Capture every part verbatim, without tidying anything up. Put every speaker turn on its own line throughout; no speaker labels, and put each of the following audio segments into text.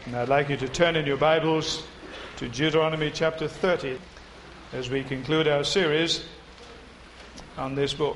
And I'd like you to turn in your Bibles to Deuteronomy chapter thirty as we conclude our series on this book.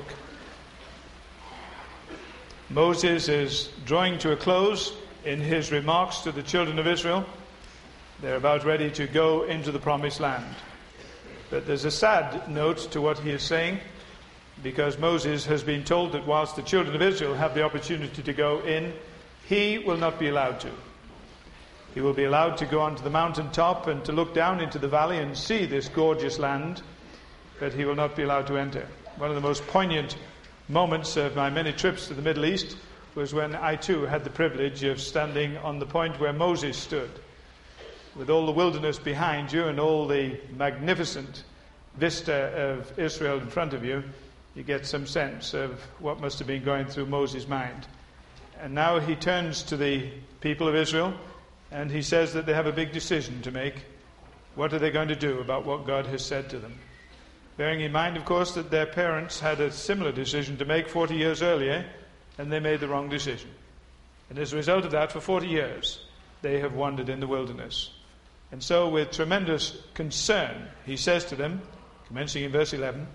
Moses is drawing to a close in his remarks to the children of Israel. They're about ready to go into the promised land. But there's a sad note to what he is saying, because Moses has been told that whilst the children of Israel have the opportunity to go in, he will not be allowed to. He will be allowed to go onto the mountaintop and to look down into the valley and see this gorgeous land, but he will not be allowed to enter. One of the most poignant moments of my many trips to the Middle East was when I too had the privilege of standing on the point where Moses stood. With all the wilderness behind you and all the magnificent vista of Israel in front of you, you get some sense of what must have been going through Moses' mind. And now he turns to the people of Israel and he says that they have a big decision to make. What are they going to do about what God has said to them? Bearing in mind, of course, that their parents had a similar decision to make forty years earlier, and they made the wrong decision. And as a result of that, for forty years, they have wandered in the wilderness. And so, with tremendous concern, he says to them, commencing in verse eleven,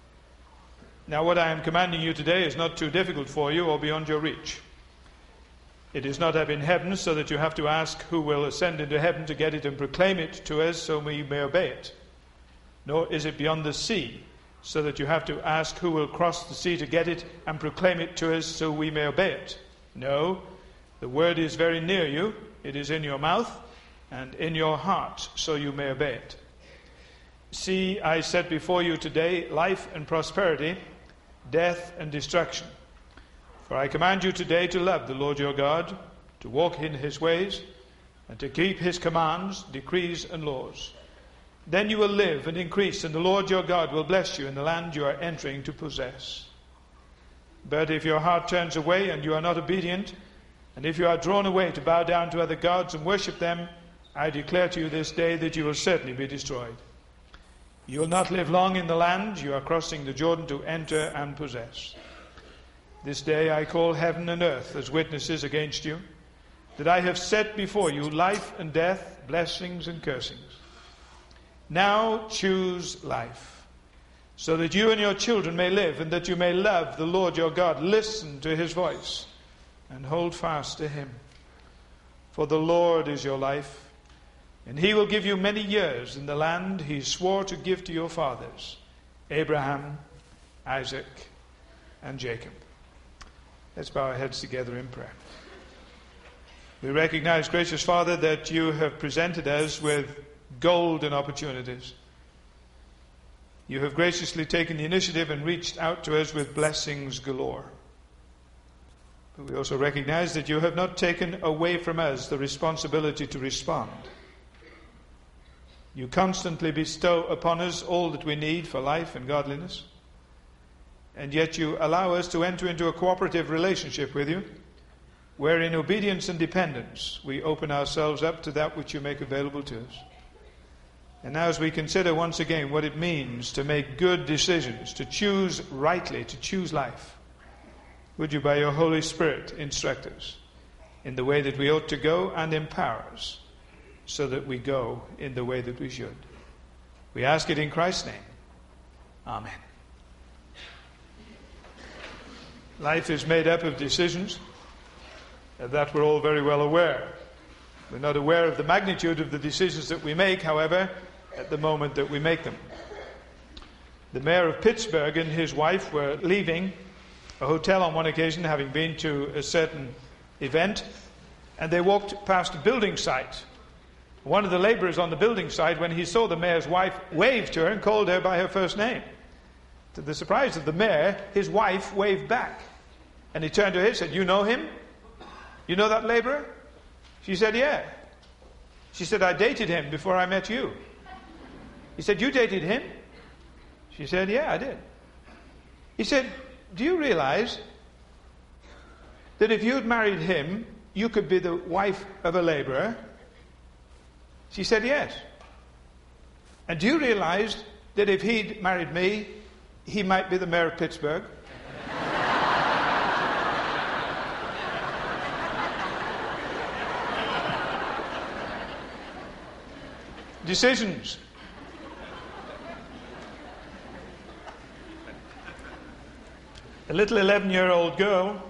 "Now what I am commanding you today is not too difficult for you or beyond your reach. It is not up in heaven, so that you have to ask who will ascend into heaven to get it and proclaim it to us so we may obey it. Nor is it beyond the sea, so that you have to ask who will cross the sea to get it and proclaim it to us so we may obey it. No, the word is very near you, it is in your mouth and in your heart, so you may obey it. See, I set before you today life and prosperity, death and destruction. For I command you today to love the Lord your God, to walk in his ways, and to keep his commands, decrees, and laws. Then you will live and increase, and the Lord your God will bless you in the land you are entering to possess. But if your heart turns away and you are not obedient, and if you are drawn away to bow down to other gods and worship them, I declare to you this day that you will certainly be destroyed. You will not live long in the land you are crossing the Jordan to enter and possess. This day I call heaven and earth as witnesses against you, that I have set before you life and death, blessings and cursings. Now choose life, so that you and your children may live, and that you may love the Lord your God. Listen to his voice, and hold fast to him. For the Lord is your life, and he will give you many years in the land he swore to give to your fathers, Abraham, Isaac, and Jacob." Let's bow our heads together in prayer. We recognize, gracious Father, that you have presented us with golden opportunities. You have graciously taken the initiative and reached out to us with blessings galore. But we also recognize that you have not taken away from us the responsibility to respond. You constantly bestow upon us all that we need for life and godliness. And yet you allow us to enter into a cooperative relationship with you, where in obedience and dependence we open ourselves up to that which you make available to us. And now as we consider once again what it means to make good decisions, to choose rightly, to choose life, would you by your Holy Spirit instruct us in the way that we ought to go and empower us so that we go in the way that we should. We ask it in Christ's name. Amen. Life is made up of decisions, of that we're all very well aware. We're not aware of the magnitude of the decisions that we make, however, at the moment that we make them. The mayor of Pittsburgh and his wife were leaving a hotel on one occasion, having been to a certain event, and they walked past a building site. One of the laborers on the building site, when he saw the mayor's wife, waved to her and called her by her first name. To the surprise of the mayor, his wife waved back. And he turned to her and said, "You know him? You know that laborer?" She said, "Yeah." She said, "I dated him before I met you." He said, "You dated him?" She said, "Yeah, I did." He said, "Do you realize that if you'd married him, you could be the wife of a laborer?" She said, "Yes." "And do you realize that if he'd married me, he might be the mayor of Pittsburgh?" Decisions. A little eleven-year-old girl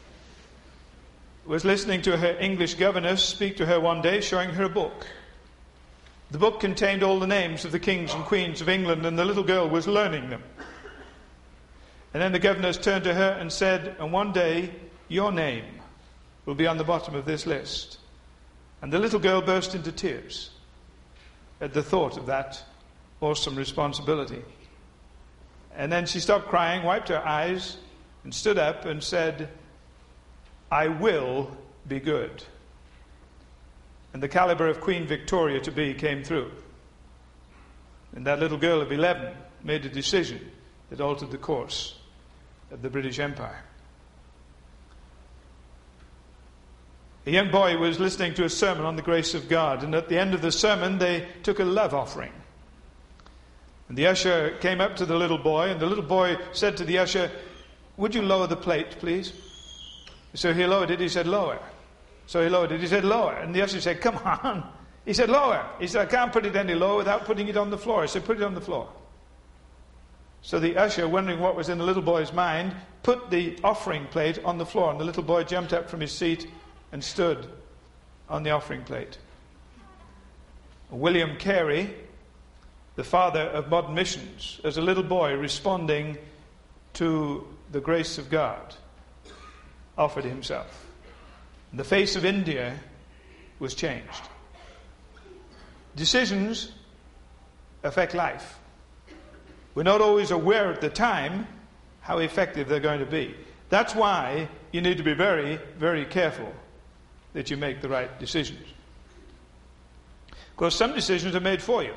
was listening to her English governess speak to her one day, showing her a book. The book contained all the names of the kings and queens of England, and the little girl was learning them. And then the governess turned to her and said, and one day your name will be on the bottom of this list. And the little girl burst into tears at the thought of that awesome responsibility. And then she stopped crying, wiped her eyes, and stood up and said, I will be good. And the caliber of Queen Victoria to be came through. And that little girl of eleven made a decision that altered the course of the British Empire. A young boy was listening to a sermon on the grace of God, and at the end of the sermon they took a love offering. And the usher came up to the little boy, and the little boy said to the usher, would you lower the plate, please? So he lowered it. He said, lower. So he lowered it. He said, lower. And the usher said, come on. He said, lower. He said, I can't put it any lower without putting it on the floor. I said, put it on the floor. So the usher, wondering what was in the little boy's mind, put the offering plate on the floor, and the little boy jumped up from his seat and stood on the offering plate. William Carey, the father of modern missions, as a little boy responding to the grace of God, offered himself. And the face of India was changed. Decisions affect life. We're not always aware at the time how effective they're going to be. That's why you need to be very, very careful that you make the right decisions. Of course, some decisions are made for you.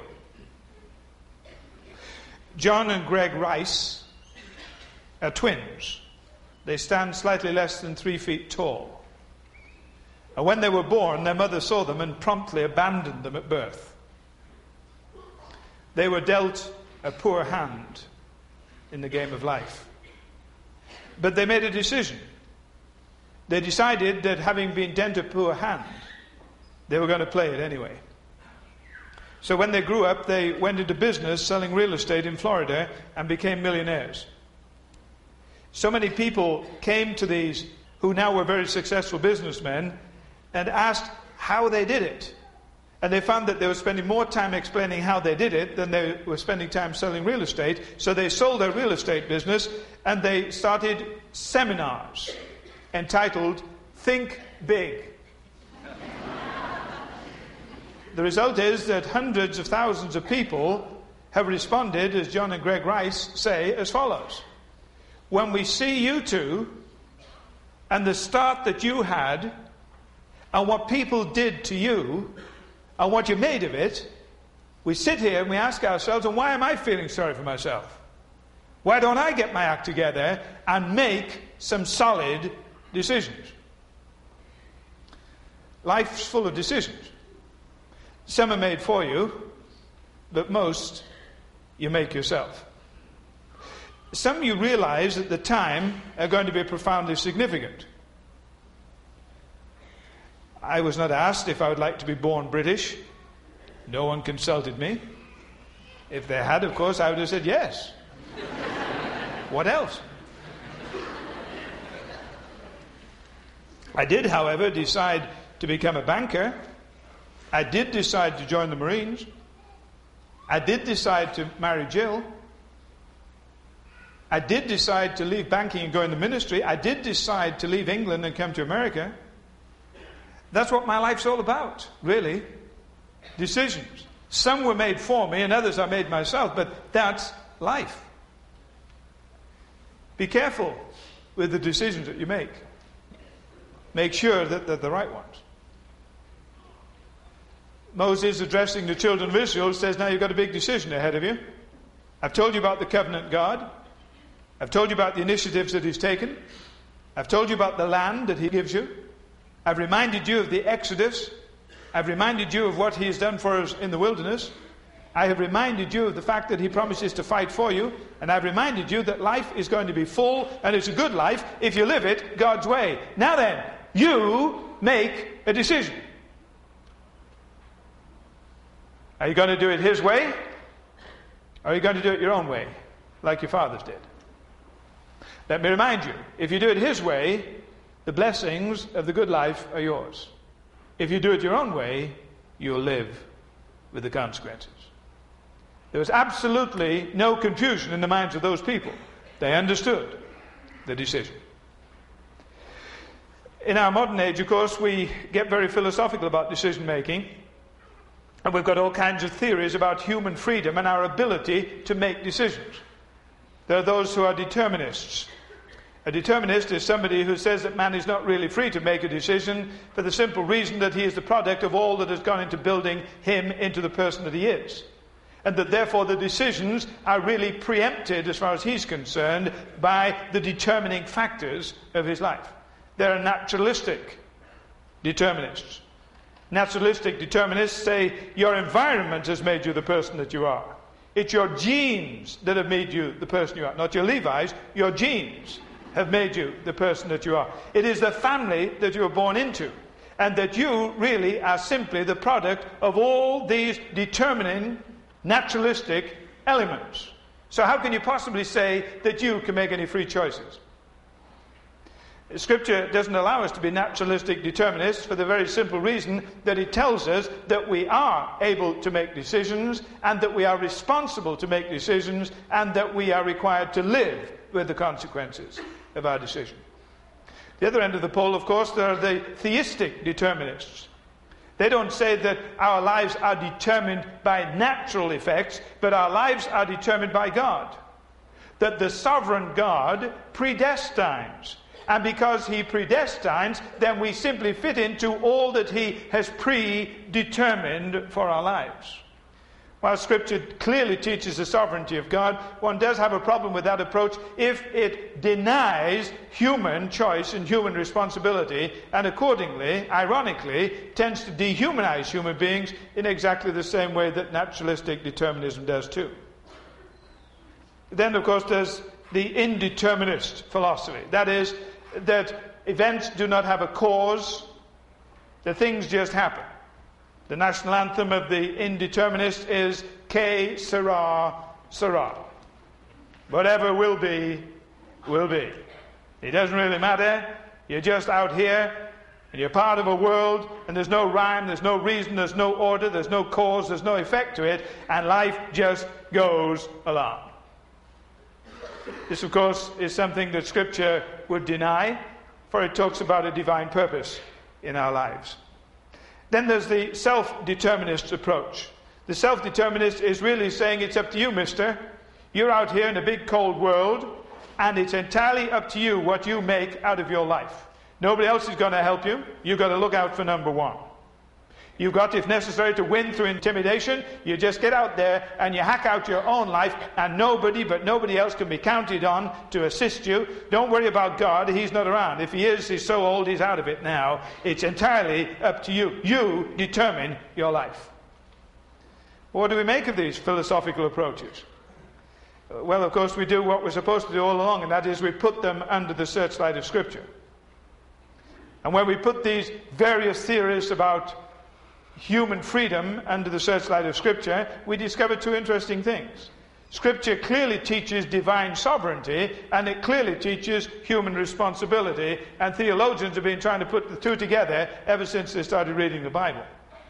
John and Greg Rice are twins. They stand slightly less than three feet tall. And when they were born, their mother saw them and promptly abandoned them at birth. They were dealt a poor hand in the game of life. But they made a decision. They decided that having been dealt a poor hand, they were going to play it anyway. So when they grew up, they went into business selling real estate in Florida and became millionaires. So many people came to these, who now were very successful businessmen, and asked how they did it. And they found that they were spending more time explaining how they did it than they were spending time selling real estate. So they sold their real estate business and they started seminars entitled Think Big. The result is that hundreds of thousands of people have responded, as John and Greg Rice say, as follows. When we see you two and the start that you had and what people did to you and what you made of it, we sit here and we ask ourselves, and why am I feeling sorry for myself? Why don't I get my act together and make some solid decisions? Life's full of decisions. Some are made for you, but most you make yourself. Some you realize at the time are going to be profoundly significant. I was not asked if I would like to be born British. No one consulted me. If they had, of course, I would have said yes. What else? I did, however, decide to become a banker. I did decide to join the Marines. I did decide to marry Jill. I did decide to leave banking and go into ministry. I did decide to leave England and come to America. That's what my life's all about, really. Decisions. Some were made for me and others I made myself, but that's life. Be careful with the decisions that you make. Make sure that they're the right ones. Moses, addressing the children of Israel, says, now you've got a big decision ahead of you. I've told you about the covenant God. I've told you about the initiatives that he's taken. I've told you about the land that he gives you. I've reminded you of the Exodus. I've reminded you of what he has done for us in the wilderness. I have reminded you of the fact that he promises to fight for you. And I've reminded you that life is going to be full, and it's a good life if you live it God's way. Now then, you make a decision. Are you going to do it his way? Or are you going to do it your own way, like your fathers did? Let me remind you, if you do it his way, the blessings of the good life are yours. If you do it your own way, you'll live with the consequences. There was absolutely no confusion in the minds of those people. They understood the decision. In our modern age, of course, we get very philosophical about decision making. And we've got all kinds of theories about human freedom and our ability to make decisions. There are those who are determinists. A determinist is somebody who says that man is not really free to make a decision for the simple reason that he is the product of all that has gone into building him into the person that he is. And that therefore the decisions are really preempted, as far as he's concerned, by the determining factors of his life. There are naturalistic determinists. Naturalistic determinists say your environment has made you the person that you are. It's your genes that have made you the person you are. Not your Levi's, your genes have made you the person that you are. It is the family that you were born into. And that you really are simply the product of all these determining naturalistic elements. So how can you possibly say that you can make any free choices? Scripture doesn't allow us to be naturalistic determinists for the very simple reason that it tells us that we are able to make decisions and that we are responsible to make decisions and that we are required to live with the consequences of our decision. The other end of the pole, of course, there are the theistic determinists. They don't say that our lives are determined by natural effects, but our lives are determined by God. That the sovereign God predestines. And because he predestines, then we simply fit into all that he has predetermined for our lives. While Scripture clearly teaches the sovereignty of God, one does have a problem with that approach if it denies human choice and human responsibility, and accordingly, ironically, tends to dehumanize human beings in exactly the same way that naturalistic determinism does too. Then, of course, there's the indeterminist philosophy. That is, that events do not have a cause, that things just happen. The national anthem of the indeterminist is Que sera, sera. Whatever will be, will be. It doesn't really matter. You're just out here, and you're part of a world, and there's no rhyme, there's no reason, there's no order, there's no cause, there's no effect to it, and life just goes along. This, of course, is something that Scripture would deny, for it talks about a divine purpose in our lives. Then there's the self-determinist approach. The self-determinist is really saying, it's up to you, mister. You're out here in a big cold world, and it's entirely up to you what you make out of your life. Nobody else is going to help you. You've got to look out for number one. You've got, if necessary, to win through intimidation. You just get out there and you hack out your own life, and nobody but nobody else can be counted on to assist you. Don't worry about God. He's not around. If he is, he's so old, he's out of it now. It's entirely up to you. You determine your life. What do we make of these philosophical approaches? Well, of course, we do what we're supposed to do all along, and that is we put them under the searchlight of Scripture. And when we put these various theories about human freedom under the searchlight of Scripture, we discover two interesting things. Scripture clearly teaches divine sovereignty, and it clearly teaches human responsibility, and theologians have been trying to put the two together ever since they started reading the Bible.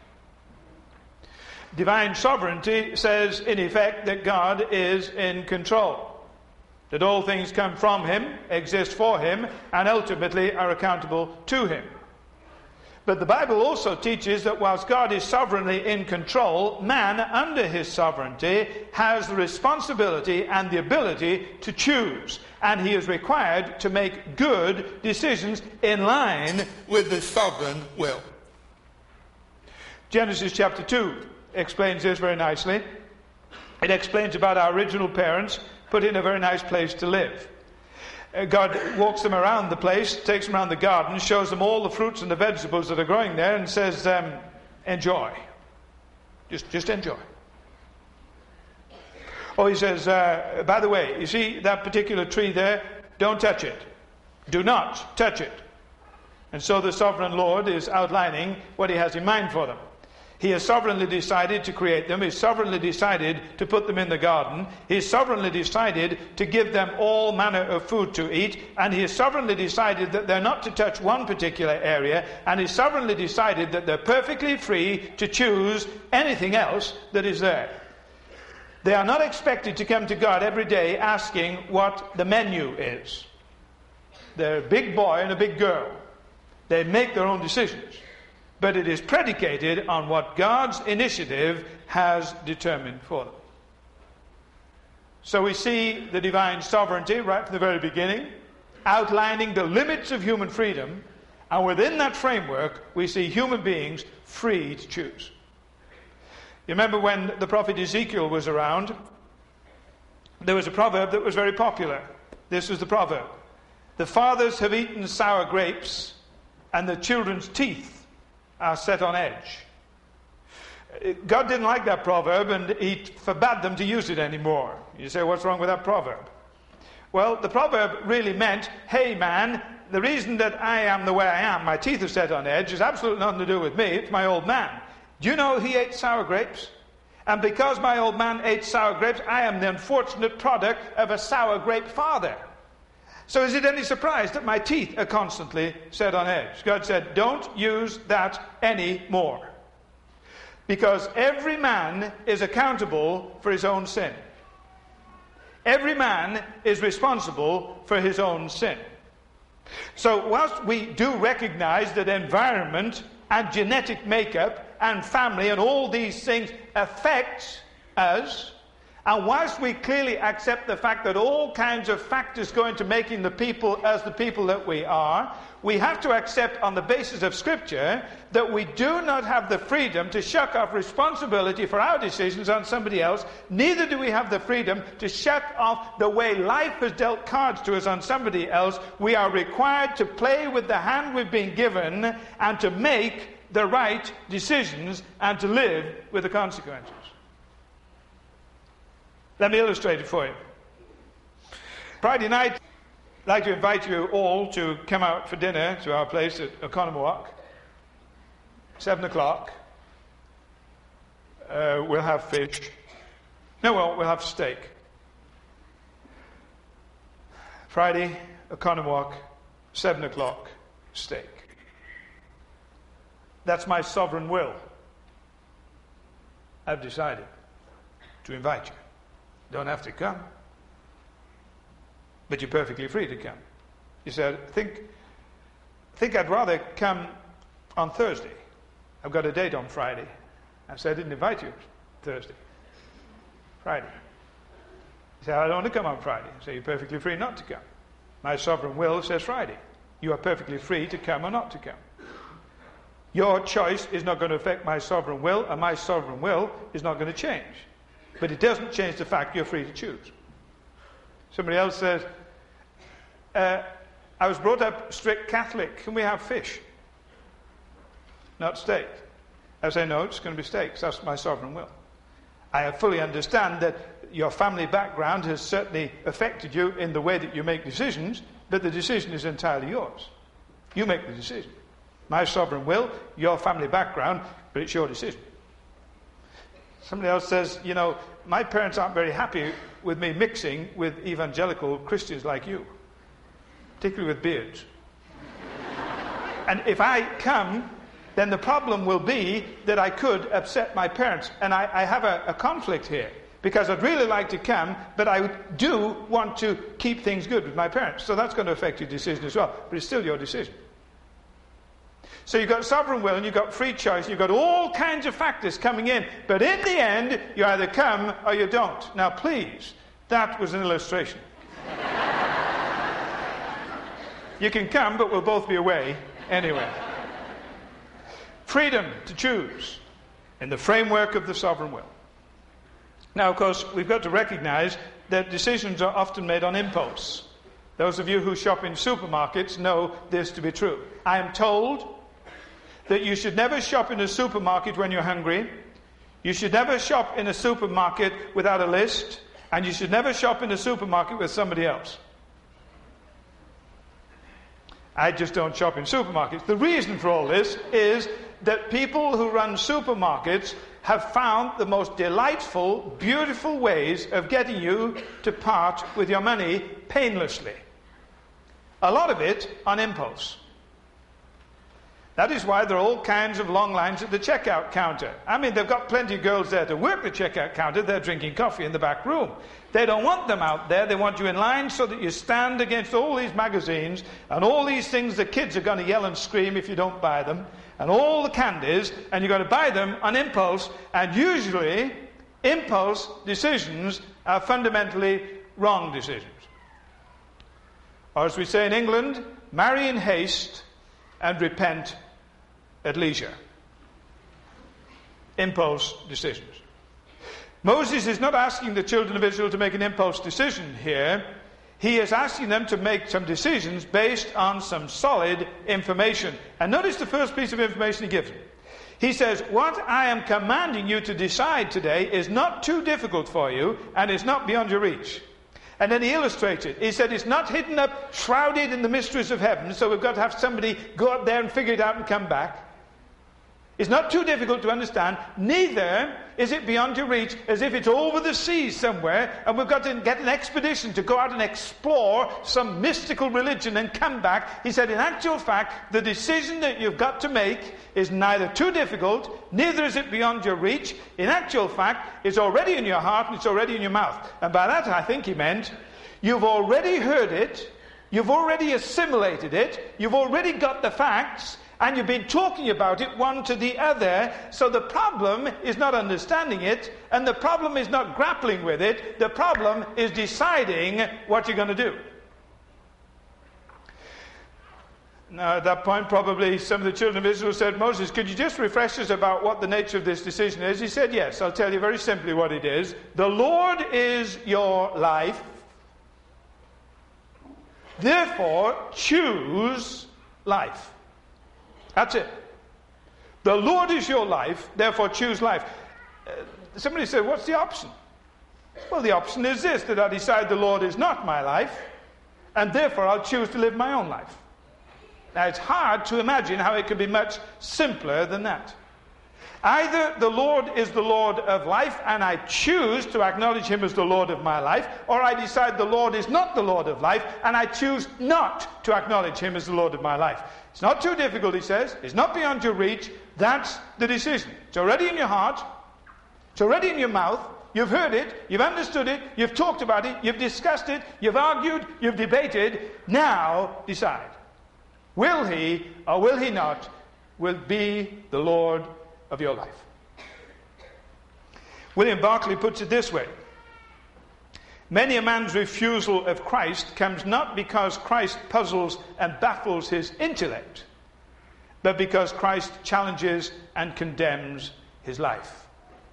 Divine sovereignty says, in effect, that God is in control, that all things come from him, exist for him, and ultimately are accountable to him. But the Bible also teaches that whilst God is sovereignly in control, man, under his sovereignty, has the responsibility and the ability to choose. And he is required to make good decisions in line with the sovereign will. Genesis chapter two explains this very nicely. It explains about our original parents put in a very nice place to live. God walks them around the place, takes them around the garden, shows them all the fruits and the vegetables that are growing there, and says, um, enjoy. Just, just enjoy. Oh, he says, uh, by the way, you see that particular tree there? Don't touch it. Do not touch it. And so the sovereign Lord is outlining what he has in mind for them. He has sovereignly decided to create them. He's sovereignly decided to put them in the garden. He's sovereignly decided to give them all manner of food to eat. And he has sovereignly decided that they're not to touch one particular area. And he's sovereignly decided that they're perfectly free to choose anything else that is there. They are not expected to come to God every day asking what the menu is. They're a big boy and a big girl. They make their own decisions. But it is predicated on what God's initiative has determined for them. So we see the divine sovereignty right from the very beginning, outlining the limits of human freedom, and within that framework we see human beings free to choose. You remember when the prophet Ezekiel was around, there was a proverb that was very popular. This was the proverb: "The fathers have eaten sour grapes, and the children's teeth are set on edge." God didn't like that proverb, and he forbade them to use it anymore. You say, what's wrong with that proverb? Well, the proverb really meant, hey man, the reason that I am the way I am, my teeth are set on edge, has absolutely nothing to do with me. It's my old man. Do you know he ate sour grapes? And because my old man ate sour grapes, I am the unfortunate product of a sour grape father. So is it any surprise that my teeth are constantly set on edge? God said, don't use that anymore. Because every man is accountable for his own sin. Every man is responsible for his own sin. So whilst we do recognize that environment and genetic makeup and family and all these things affect us, and whilst we clearly accept the fact that all kinds of factors go into making the people as the people that we are, we have to accept on the basis of Scripture that we do not have the freedom to shuck off responsibility for our decisions on somebody else. Neither do we have the freedom to shuck off the way life has dealt cards to us on somebody else. We are required to play with the hand we've been given and to make the right decisions and to live with the consequences. Let me illustrate it for you. Friday night, I'd like to invite you all to come out for dinner to our place at Oconomowoc. Seven o'clock. Uh, we'll have fish. No, well, we'll have steak. Friday, Oconomowoc, seven o'clock, steak. That's my sovereign will. I've decided to invite you. Don't have to come. But you're perfectly free to come. You said, think, think I'd rather come on Thursday. I've got a date on Friday. I said, I didn't invite you Thursday. Friday. You said, I don't want to come on Friday. So you're perfectly free not to come. My sovereign will says Friday. You are perfectly free to come or not to come. Your choice is not going to affect my sovereign will, and my sovereign will is not going to change. But it doesn't change the fact you're free to choose. Somebody else says, uh, I was brought up strict Catholic. Can we have fish? Not steak. I say, no, it's going to be steak. That's my sovereign will. I fully understand that your family background has certainly affected you in the way that you make decisions, but the decision is entirely yours. You make the decision. My sovereign will, your family background, but it's your decision. Somebody else says, you know, my parents aren't very happy with me mixing with evangelical Christians like you, particularly with beards. And if I come, then the problem will be that I could upset my parents. And I, I have a, a conflict here, because I'd really like to come, but I do want to keep things good with my parents. So that's going to affect your decision as well, but it's still your decision. So you've got sovereign will and you've got free choice. You've got all kinds of factors coming in. But in the end, you either come or you don't. Now, please, that was an illustration. You can come, but we'll both be away anyway. Freedom to choose in the framework of the sovereign will. Now, of course, we've got to recognize that decisions are often made on impulse. Those of you who shop in supermarkets know this to be true. I am told that you should never shop in a supermarket when you're hungry. You should never shop in a supermarket without a list. And you should never shop in a supermarket with somebody else. I just don't shop in supermarkets. The reason for all this is that people who run supermarkets have found the most delightful, beautiful ways of getting you to part with your money painlessly. A lot of it on impulse. That is why there are all kinds of long lines at the checkout counter. I mean, they've got plenty of girls there to work the checkout counter. They're drinking coffee in the back room. They don't want them out there. They want you in line so that you stand against all these magazines and all these things the kids are going to yell and scream if you don't buy them, and all the candies, and you've got to buy them on impulse. And usually, impulse decisions are fundamentally wrong decisions. Or as we say in England, marry in haste and repent at leisure. Impulse decisions. Moses is not asking the children of Israel to make an impulse decision here. He is asking them to make some decisions based on some solid information. And notice the first piece of information he gives them. He says, what I am commanding you to decide today is not too difficult for you, and is not beyond your reach. And then he illustrates it. He said it's not hidden up, shrouded in the mysteries of heaven, so we've got to have somebody go up there and figure it out and come back. It's not too difficult to understand. Neither is it beyond your reach, as if it's over the seas somewhere, and we've got to get an expedition to go out and explore some mystical religion and come back. He said, in actual fact, the decision that you've got to make is neither too difficult, neither is it beyond your reach. In actual fact, it's already in your heart and it's already in your mouth. And by that, I think he meant, you've already heard it, you've already assimilated it, you've already got the facts, and you've been talking about it one to the other. So the problem is not understanding it, and the problem is not grappling with it. The problem is deciding what you're going to do. Now, at that point, probably some of the children of Israel said, Moses, could you just refresh us about what the nature of this decision is? He said, yes, I'll tell you very simply what it is. The Lord is your life. Therefore, choose life. That's it. The Lord is your life, therefore choose life. Uh, somebody said, what's the option? Well, the option is this, that I decide the Lord is not my life, and therefore I'll choose to live my own life. Now, it's hard to imagine how it could be much simpler than that. Either the Lord is the Lord of life, and I choose to acknowledge him as the Lord of my life, or I decide the Lord is not the Lord of life, and I choose not to acknowledge him as the Lord of my life. It's not too difficult, he says. It's not beyond your reach. That's the decision. It's already in your heart. It's already in your mouth. You've heard it. You've understood it. You've talked about it. You've discussed it. You've argued. You've debated. Now decide. Will he or will he not will be the Lord of your life? William Barclay puts it this way. Many a man's refusal of Christ comes not because Christ puzzles and baffles his intellect, but because Christ challenges and condemns his life.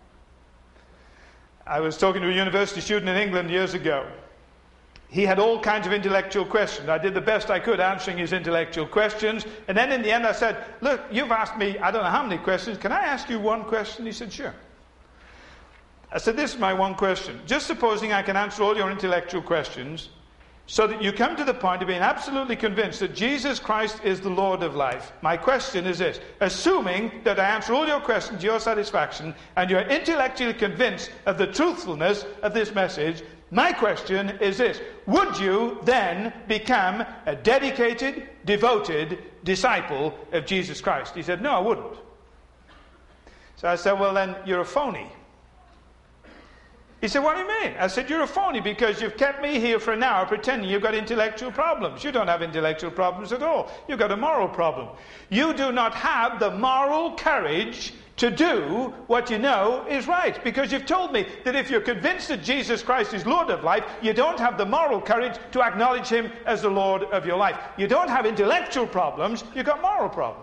I was talking to a university student in England years ago. He had all kinds of intellectual questions. I did the best I could answering his intellectual questions. And then in the end I said, look, you've asked me I don't know how many questions. Can I ask you one question? He said, sure. I said, this is my one question. Just supposing I can answer all your intellectual questions so that you come to the point of being absolutely convinced that Jesus Christ is the Lord of life. My question is this. Assuming that I answer all your questions to your satisfaction and you're intellectually convinced of the truthfulness of this message, my question is this. Would you then become a dedicated, devoted disciple of Jesus Christ? He said, no, I wouldn't. So I said, well, then you're a phony. He said, what do you mean? I said, you're a phony because you've kept me here for an hour pretending you've got intellectual problems. You don't have intellectual problems at all. You've got a moral problem. You do not have the moral courage to do what you know is right, because you've told me that if you're convinced that Jesus Christ is Lord of life, you don't have the moral courage to acknowledge him as the Lord of your life. You don't have intellectual problems, you've got moral problems.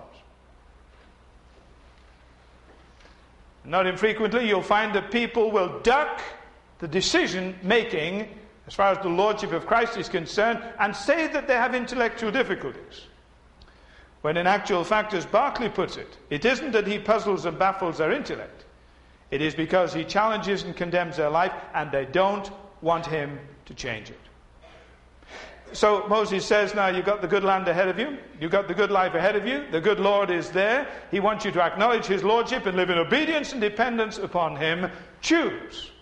Not infrequently you'll find that people will duck the decision making as far as the Lordship of Christ is concerned and say that they have intellectual difficulties. When in actual fact, as Barclay puts it, it isn't that he puzzles and baffles their intellect. It is because he challenges and condemns their life and they don't want him to change it. So Moses says, now you've got the good land ahead of you. You've got the good life ahead of you. The good Lord is there. He wants you to acknowledge his lordship and live in obedience and dependence upon him. Choose.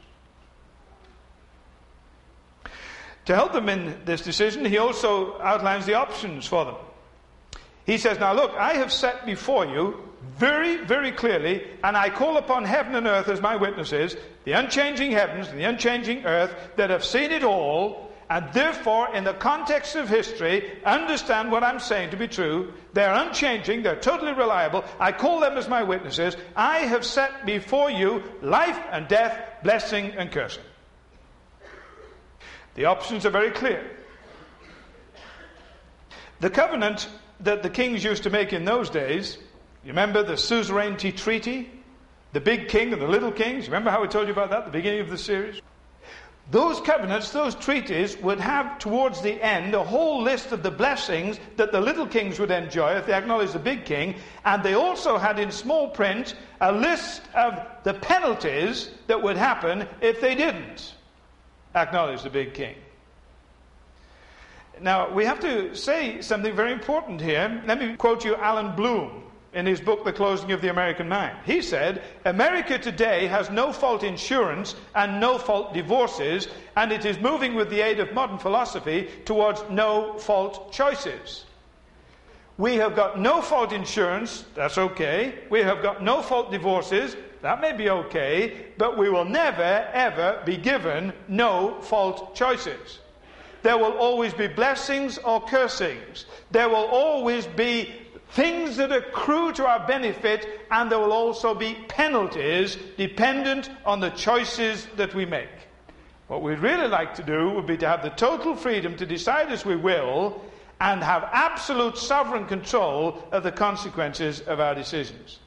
To help them in this decision, he also outlines the options for them. He says, now look, I have set before you very, very clearly, and I call upon heaven and earth as my witnesses, the unchanging heavens and the unchanging earth that have seen it all, and therefore, in the context of history, understand what I'm saying to be true. They're unchanging, they're totally reliable. I call them as my witnesses. I have set before you life and death, blessing and cursing. The options are very clear. The covenant that the kings used to make in those days, you remember the suzerainty treaty? The big king and the little kings? Remember how I told you about that at the beginning of the series? Those covenants, those treaties would have towards the end a whole list of the blessings that the little kings would enjoy if they acknowledged the big king. And they also had in small print a list of the penalties that would happen if they didn't acknowledge the big king. Now, we have to say something very important here. Let me quote you Alan Bloom in his book, The Closing of the American Mind. He said, America today has no-fault insurance and no-fault divorces, and it is moving with the aid of modern philosophy towards no-fault choices. We have got no-fault insurance, that's okay. We have got no-fault divorces, that may be okay, but we will never, ever be given no-fault choices. There will always be blessings or cursings. There will always be things that accrue to our benefit, and there will also be penalties dependent on the choices that we make. What we'd really like to do would be to have the total freedom to decide as we will and have absolute sovereign control of the consequences of our decisions.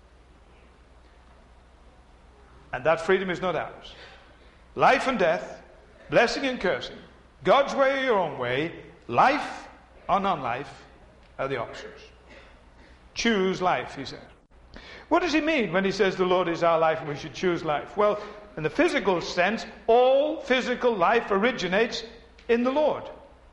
And that freedom is not ours. Life and death, blessing and cursing, God's way or your own way, life or non-life are the options. Choose life, he says. What does he mean when he says the Lord is our life and we should choose life? Well, in the physical sense, all physical life originates in the Lord.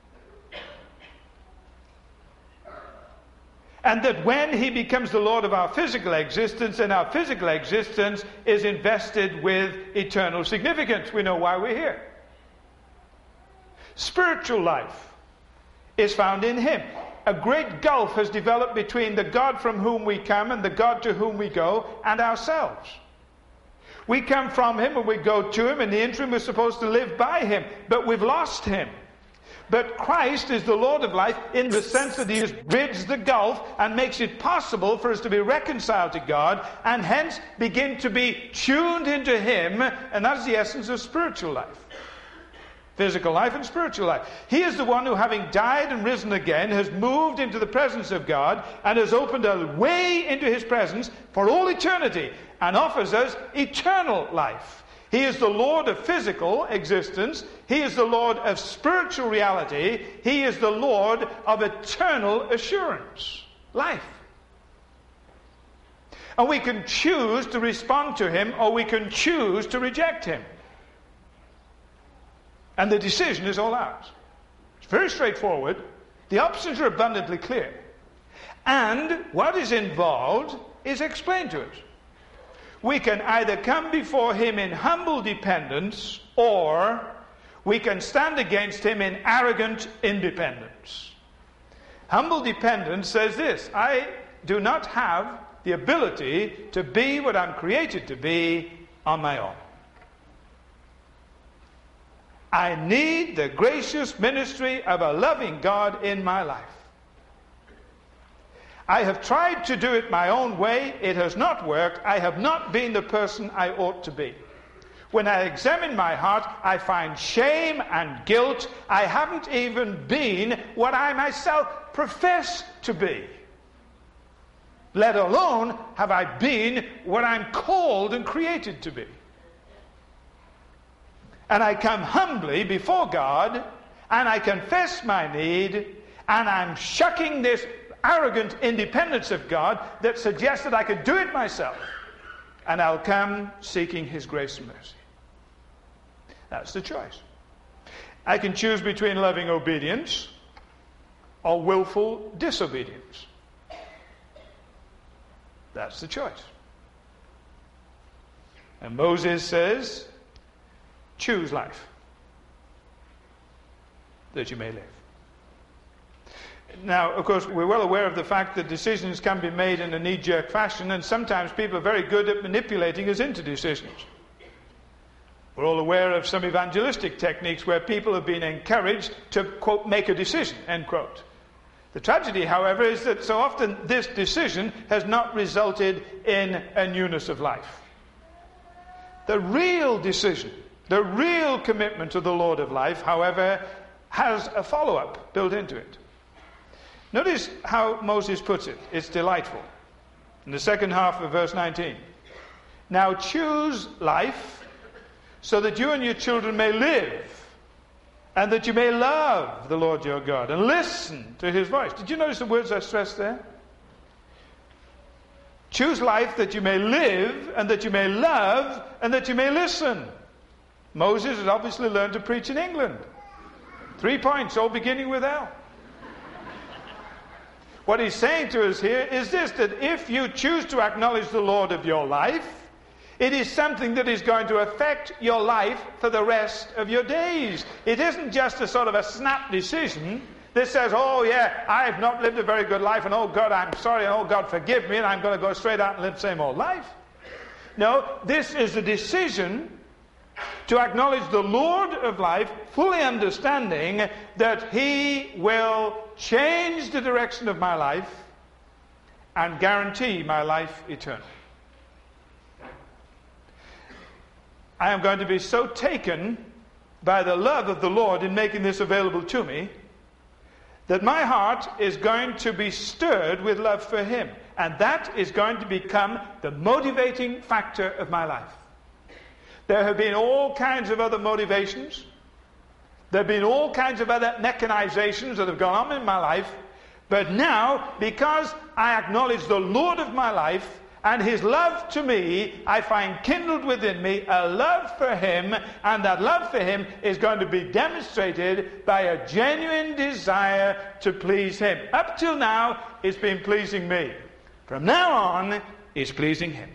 And that when he becomes the Lord of our physical existence, then our physical existence is invested with eternal significance. We know why we're here. Spiritual life is found in him. A great gulf has developed between the God from whom we come and the God to whom we go and ourselves. We come from him and we go to him. In the interim, we're supposed to live by him, but we've lost him. But Christ is the Lord of life in the sense that he has bridged the gulf and makes it possible for us to be reconciled to God and hence begin to be tuned into him, and that's the essence of spiritual life. Physical life and spiritual life. He is the one who, having died and risen again, has moved into the presence of God and has opened a way into his presence for all eternity and offers us eternal life. He is the Lord of physical existence. He is the Lord of spiritual reality. He is the Lord of eternal assurance, life. And we can choose to respond to him or we can choose to reject him. And the decision is all ours. It's very straightforward. The options are abundantly clear. And what is involved is explained to us. We can either come before him in humble dependence, or we can stand against him in arrogant independence. Humble dependence says this: I do not have the ability to be what I'm created to be on my own. I need the gracious ministry of a loving God in my life. I have tried to do it my own way. It has not worked. I have not been the person I ought to be. When I examine my heart, I find shame and guilt. I haven't even been what I myself profess to be. Let alone have I been what I'm called and created to be. And I come humbly before God, and I confess my need, and I'm shucking this arrogant independence of God that suggests that I could do it myself. And I'll come seeking his grace and mercy. That's the choice. I can choose between loving obedience or willful disobedience. That's the choice. And Moses says, choose life, that you may live. Now, of course, we're well aware of the fact that decisions can be made in a knee-jerk fashion, and sometimes people are very good at manipulating us into decisions. We're all aware of some evangelistic techniques where people have been encouraged to, quote, make a decision, end quote. The tragedy, however, is that so often this decision has not resulted in a newness of life. The real decision, the real commitment to the Lord of life, however, has a follow-up built into it. Notice how Moses puts it. It's delightful. In the second half of verse nineteen. Now choose life so that you and your children may live, and that you may love the Lord your God and listen to his voice. Did you notice the words I stressed there? Choose life that you may live, and that you may love, and that you may listen. Moses had obviously learned to preach in England. Three points, all beginning with L. What he's saying to us here is this, that if you choose to acknowledge the Lord of your life, it is something that is going to affect your life for the rest of your days. It isn't just a sort of a snap decision that says, oh yeah, I have not lived a very good life, and oh God, I'm sorry, and oh God, forgive me, and I'm going to go straight out and live the same old life. No, this is a decision to acknowledge the Lord of life, fully understanding that he will change the direction of my life and guarantee my life eternal. I am going to be so taken by the love of the Lord in making this available to me that my heart is going to be stirred with love for him. And that is going to become the motivating factor of my life. There have been all kinds of other motivations. There have been all kinds of other mechanizations that have gone on in my life. But now, because I acknowledge the Lord of my life and his love to me, I find kindled within me a love for him, and that love for him is going to be demonstrated by a genuine desire to please him. Up till now, it's been pleasing me. From now on, it's pleasing him.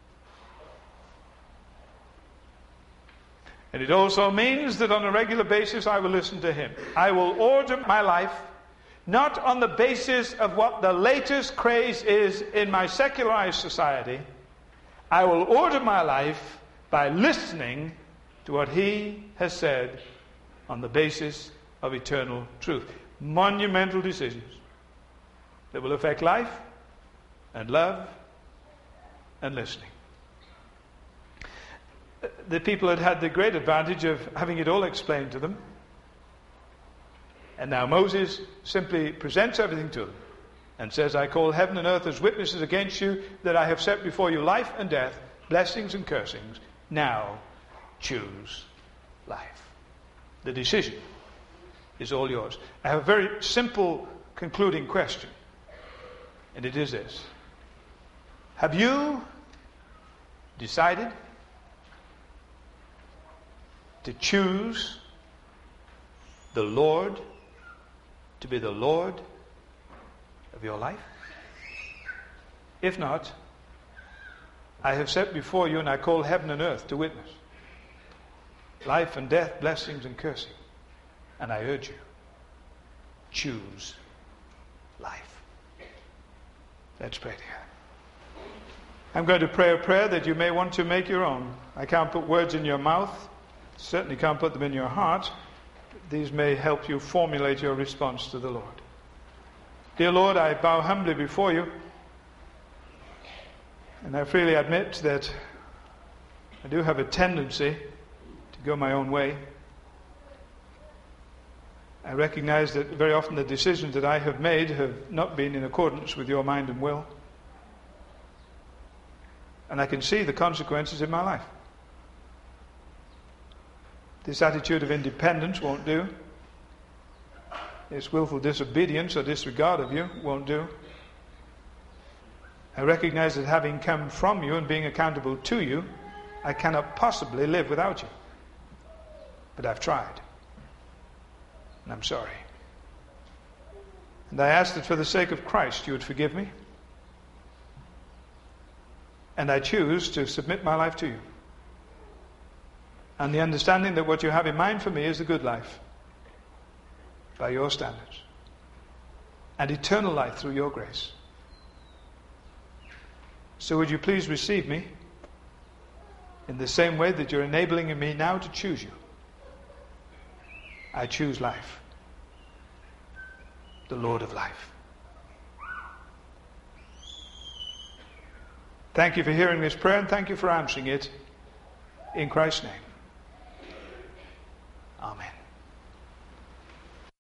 And it also means that on a regular basis I will listen to him. I will order my life not on the basis of what the latest craze is in my secularized society. I will order my life by listening to what he has said on the basis of eternal truth. Monumental decisions that will affect life and love and listening. The people had had the great advantage of having it all explained to them. And now Moses simply presents everything to them and says, I call heaven and earth as witnesses against you that I have set before you life and death, blessings and cursings. Now choose life. The decision is all yours. I have a very simple concluding question, and it is this. Have you decided to choose the Lord to be the Lord of your life? If not, I have set before you, and I call heaven and earth to witness, life and death, blessings and cursing. And I urge you, choose life. Let's pray together. I'm going to pray a prayer that you may want to make your own. I can't put words in your mouth. Certainly can't put them in your heart. These may help you formulate your response to the Lord. Dear Lord, I bow humbly before you, and I freely admit that I do have a tendency to go my own way. I recognize that very often the decisions that I have made have not been in accordance with your mind and will. And I can see the consequences in my life. This attitude of independence won't do. This willful disobedience or disregard of you won't do. I recognize that having come from you and being accountable to you, I cannot possibly live without you. But I've tried. And I'm sorry. And I ask that for the sake of Christ you would forgive me. And I choose to submit my life to you. And the understanding that what you have in mind for me is the good life, by your standards, and eternal life through your grace. So would you please receive me in the same way that you're enabling me now to choose you. I choose life, the Lord of life. Thank you for hearing this prayer, and thank you for answering it in Christ's name.